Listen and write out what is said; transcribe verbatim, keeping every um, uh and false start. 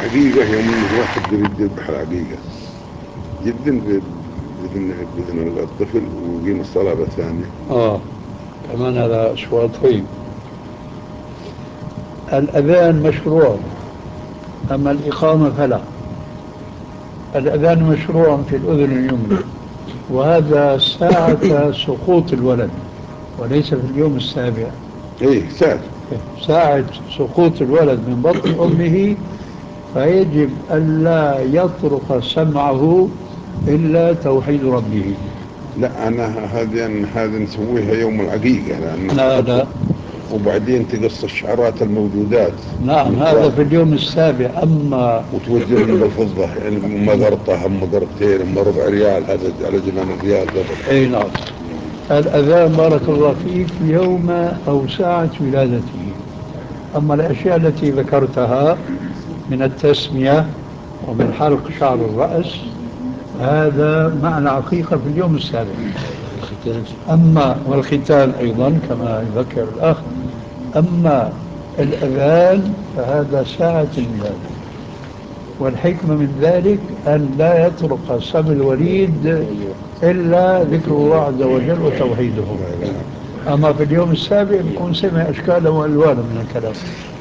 العقيقة يوم الواحد يريد يذبح العقيقة جدا بإذن بإذن الطفل ويقيم الصلاة بالثانية. آه كمان هذا سؤال طيب. الأذان مشروع أما الإقامة فلا. الأذان مشروع في الأذن اليمنى وهذا ساعة سقوط الولد وليس في اليوم السابع. إيه سهل. ساعة سقوط الولد من بطن أمه فيجب ألا يطرق سمعه إلا توحيد ربه. لا أنا هذه هذه نسويها يوم العقيقة لأن لا تحط لا وبعدين تقص الشعرات الموجودات نعم هذا في اليوم السابع. أما وتوزنهم بالفضة يعني مقرطة هم مقرطتين هم ربع ريال هذا على زمان الريال قبل. أي نعم. الأذان بارك الله فيك يوم أو ساعة ولادته. أما الأشياء التي ذكرتها من التسمية ومن حلق شعر الرأس هذا معنى عقيقة في اليوم السابع. أما والختان أيضا كما يذكر الأخ. أما الأذان فهذا ساعة الولادة والحكمة من ذلك أن لا يطرق سم الوليد إلا ذكر الله عز وجل وتوحيده. أما في اليوم السابع يكون سمع أشكالا وألوانا من الكلام.